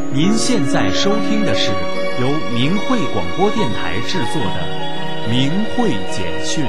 您现在收听的是由明慧广播电台制作的《明慧简讯》。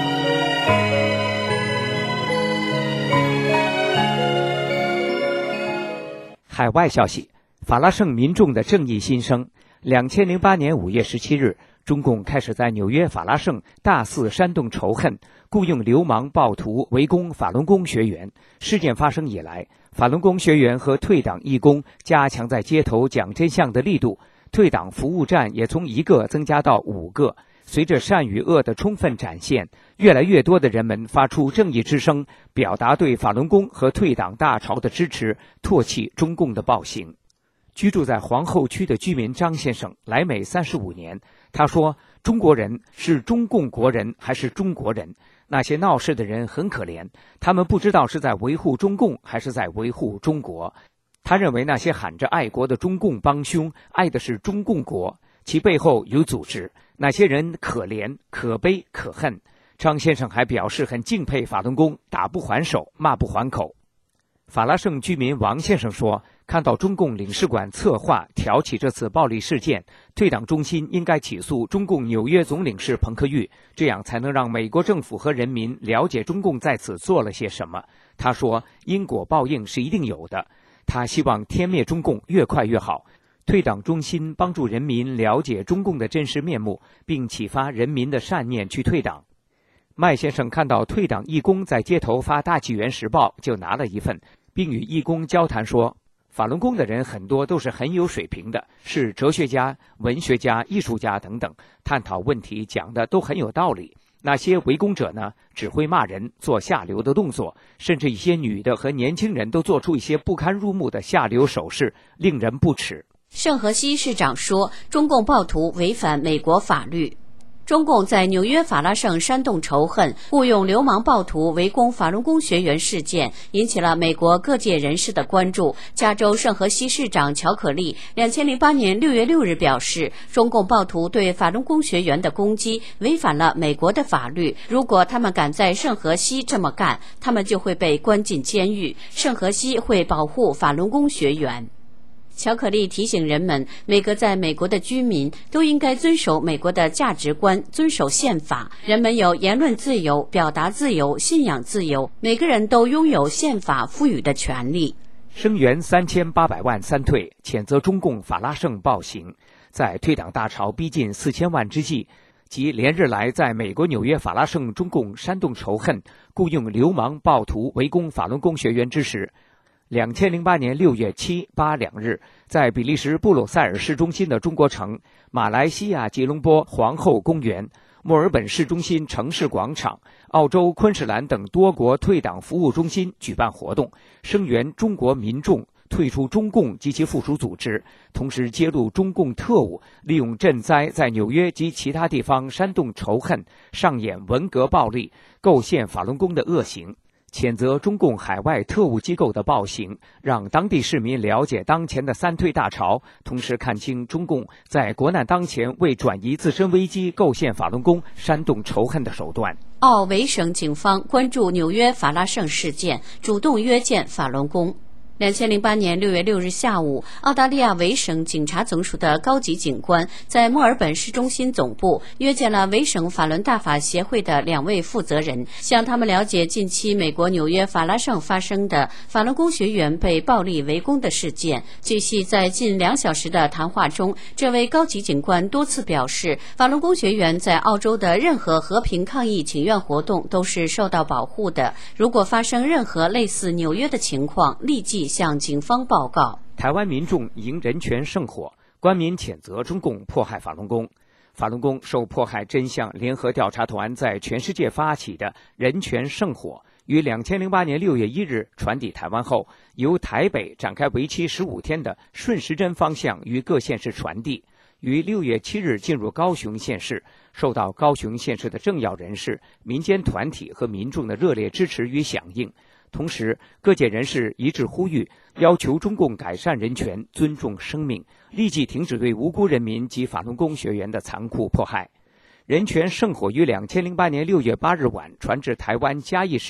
海外消息，法拉盛民众的正义心声。2008年5月17日，中共开始在纽约法拉盛大肆煽动仇恨，雇佣流氓暴徒围攻法轮功学员。事件发生以来，法轮功学员和退党义工加强在街头讲真相的力度，退党服务站也从1个增加到5个。随着善与恶的充分展现，越来越多的人们发出正义之声，表达对法轮功和退党大潮的支持，唾弃中共的暴行。居住在皇后区的居民张先生来美35年，他说：中国人是中共国人还是中国人？那些闹事的人很可怜，他们不知道是在维护中共还是在维护中国。他认为那些喊着爱国的中共帮凶，爱的是中共国，其背后有组织，那些人可怜、可悲、可恨。张先生还表示很敬佩法轮功，打不还手，骂不还口。法拉盛居民王先生说，看到中共领事馆策划挑起这次暴力事件，退党中心应该起诉中共纽约总领事彭克玉，这样才能让美国政府和人民了解中共在此做了些什么。他说，因果报应是一定有的，他希望天灭中共越快越好。退党中心帮助人民了解中共的真实面目，并启发人民的善念去退党。麦先生看到退党义工在街头发大纪元时报，就拿了一份，并与义工交谈说，法轮功的人很多都是很有水平的，是哲学家、文学家、艺术家等等，探讨问题讲的都很有道理。那些围攻者呢，只会骂人，做下流的动作，甚至一些女的和年轻人都做出一些不堪入目的下流手势，令人不齿。 圣荷西市长说，中共暴徒违反美国法律。中共在纽约法拉盛煽动仇恨，雇佣流氓暴徒围攻法轮功学员事件，引起了美国各界人士的关注。加州圣荷西市长乔可利2008年6月6日表示，中共暴徒对法轮功学员的攻击违反了美国的法律，如果他们敢在圣荷西这么干，他们就会被关进监狱。圣荷西会保护法轮功学员。乔可利提醒人们，每个在美国的居民都应该遵守美国的价值观，遵守宪法。人们有言论自由、表达自由、信仰自由，每个人都拥有宪法赋予的权利。 声援3800万三退，谴责中共法拉盛暴行。在退党大潮逼近4000万之际，即连日来在美国纽约法拉盛中共煽动仇恨，雇佣流氓暴徒围攻法轮功学员之时，2008年6月7、8两日，在比利时布鲁塞尔市中心的中国城、马来西亚吉隆坡皇后公园、墨尔本市中心城市广场、澳洲昆士兰等多国退党服务中心举办活动，声援中国民众退出中共及其附属组织，同时揭露中共特务利用赈灾在纽约及其他地方煽动仇恨，上演文革暴力，构陷法轮功的恶行。谴责中共海外特务机构的暴行，让当地市民了解当前的三退大潮，同时看清中共在国难当前为转移自身危机构陷法轮功、煽动仇恨的手段。 奥维省警方关注纽约法拉盛事件，主动约见法轮功。2008年6月6日下午，澳大利亚维省警察总署的高级警官在墨尔本市中心总部约见了维省法轮大法协会的2位负责人，向他们了解近期美国纽约法拉盛发生的法轮功学员被暴力围攻的事件。据悉，在近2小时的谈话中，这位高级警官多次表示，法轮功学员在澳洲的任何和平抗议请愿活动都是受到保护的，如果发生任何类似纽约的情况，立即向警方报告。 台湾民众迎人权圣火，官民谴责中共迫害法轮功。法轮功受迫害真相联合调查团在全世界发起的人权圣火，于2008年6月1日传抵台湾后，由台北展开为期15天的顺时针方向于各县市传递，于6月7日进入高雄县市，受到高雄县市的政要人士、民间团体和民众的热烈支持与响应。同时，各界人士一致呼吁，要求中共改善人权、尊重生命，立即停止对无辜人民及法轮功学员的残酷迫害。人权圣火于2008年6月8日晚传至台湾嘉义市，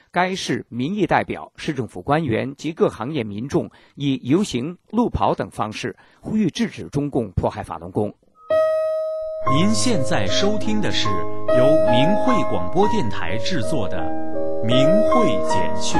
该市民意代表、市政府官员及各行业民众以游行、路跑等方式呼吁制止中共迫害法轮功。 您现在收听的是由明慧广播电台制作的《明慧简讯》。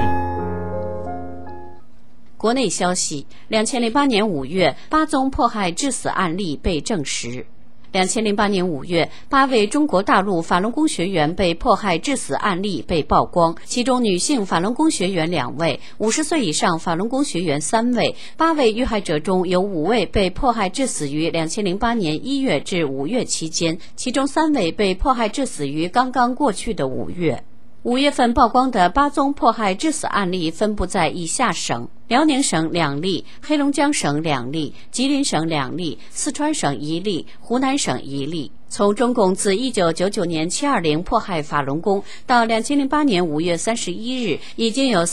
国内消息：2008年5月，8宗迫害致死案例被证实。2008年5月，8位中国大陆法轮功学员被迫害致死案例被曝光，其中女性法轮功学员2位，50岁以上法轮功学员3位。8位遇害者中有5位被迫害致死于2008年1月至5月期间，其中3位被迫害致死于刚刚过去的5月。5月份曝光的8宗迫害致死案例分布在以下省：辽宁省2例，黑龙江省2例，吉林省2例，四川省1例，湖南省1例。从中共自1999年720迫害法轮功到2008年5月31日，已经有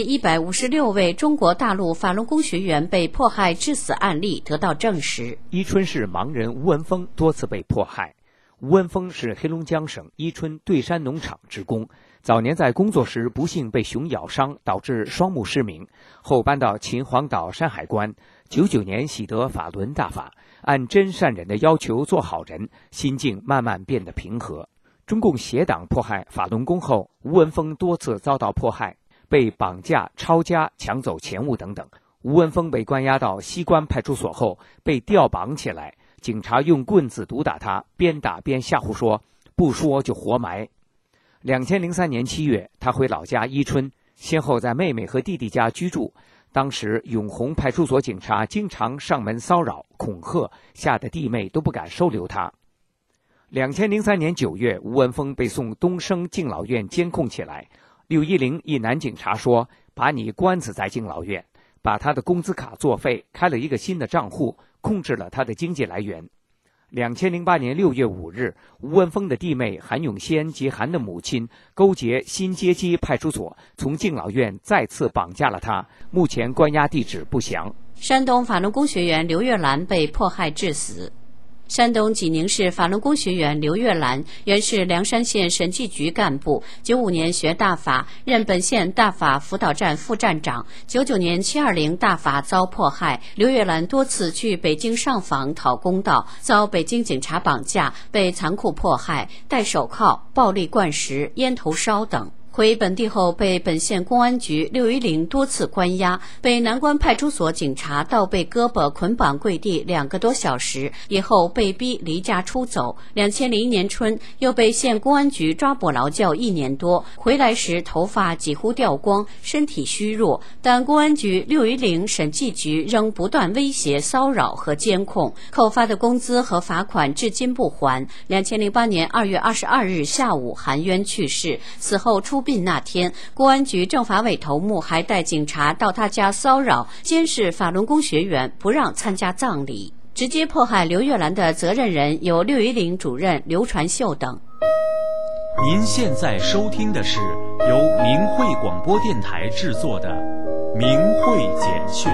3156位中国大陆法轮功学员被迫害致死案例得到证实。 伊春市盲人吴文峰多次被迫害。吴文峰是黑龙江省伊春对山农场职工，早年在工作时不幸被熊咬伤，导致双目失明，后搬到秦皇岛山海关。99年喜得法轮大法，按真善忍的要求做好人，心境慢慢变得平和。中共邪党迫害法轮功后，吴文峰多次遭到迫害，被绑架、抄家、抢走钱物等等。吴文峰被关押到西关派出所后，被吊绑起来，警察用棍子毒打他，边打边吓唬说不说就活埋。2003年7月，他回老家伊春，先后在妹妹和弟弟家居住。当时永红派出所警察经常上门骚扰恐吓，吓得弟妹都不敢收留他。2003年9月，吴文峰被送东升敬老院监控起来。610一男警察说，把你关死在敬老院，把他的工资卡作废，开了一个新的账户，控制了他的经济来源。2008年6月5日，吴文峰的弟妹韩永先及韩的母亲勾结新街机派出所，从敬老院再次绑架了他，目前关押地址不详。 山东法轮功学员刘月兰被迫害致死。山东济宁市法轮功学员刘月兰原是凉山县审计局干部，95年学大法，任本县大法辅导站副站长。99年720大法遭迫害，刘月兰多次去北京上访讨公道，遭北京警察绑架，被残酷迫害，戴手铐、暴力灌食、烟头烧等。回本地后被本县公安局610多次关押，被南关派出所警察倒背胳膊捆绑跪地2个多小时，以后被逼离家出走。2001年春又被县公安局抓捕劳教1年多，回来时头发几乎掉光，身体虚弱，但公安局610审计局仍不断威胁、骚扰和监控，扣发的工资和罚款至今不还。2008年2月22日下午含冤去世，死后出殡那天，公安局政法委头目还带警察到他家骚扰、监视法轮功学员，不让参加葬礼。直接迫害刘月兰的责任人有610主任刘传秀等。 您现在收听的是由明慧广播电台制作的《明慧简讯》。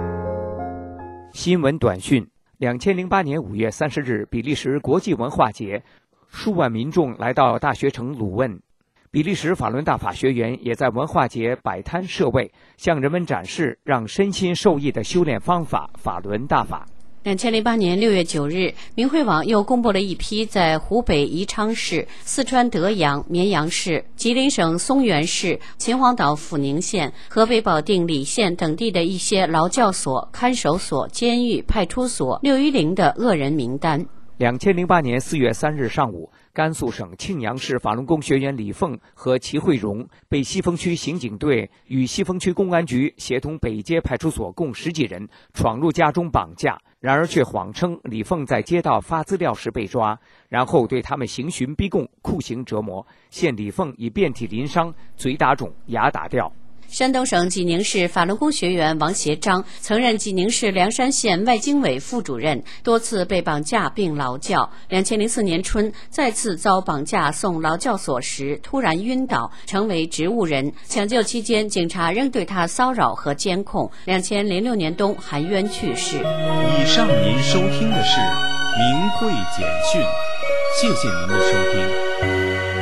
新闻短讯：2008年5月30日，比利时国际文化节，数万民众来到大学城鲁汶。比利时法轮大法学员也在文化节摆摊设位，向人们展示让身心受益的修炼方法——法轮大法。 2008年6月9日，明慧网又公布了一批在湖北宜昌市、四川德阳、绵阳市、吉林省松原市、秦皇岛阜宁县、河北保定礼县等地的一些劳教所、看守所、监狱、派出所610的恶人名单。 2008年4月3日上午，甘肃省庆阳市法轮功学员李凤和齐慧荣被西峰区刑警队与西峰区公安局协同北街派出所共10几人闯入家中绑架，然而却谎称李凤在街道发资料时被抓，然后对他们刑讯逼供、酷刑折磨，现李凤已遍体鳞伤，嘴打肿，牙打掉。 山东省济宁市法轮功学员王协章曾任济宁市凉山县外经委副主任，多次被绑架并劳教。2004年春再次遭绑架送劳教所时突然晕倒，成为植物人。抢救期间，警察仍对他骚扰和监控。2006年冬含冤去世。 以上您收听的是明慧简讯，谢谢您的收听。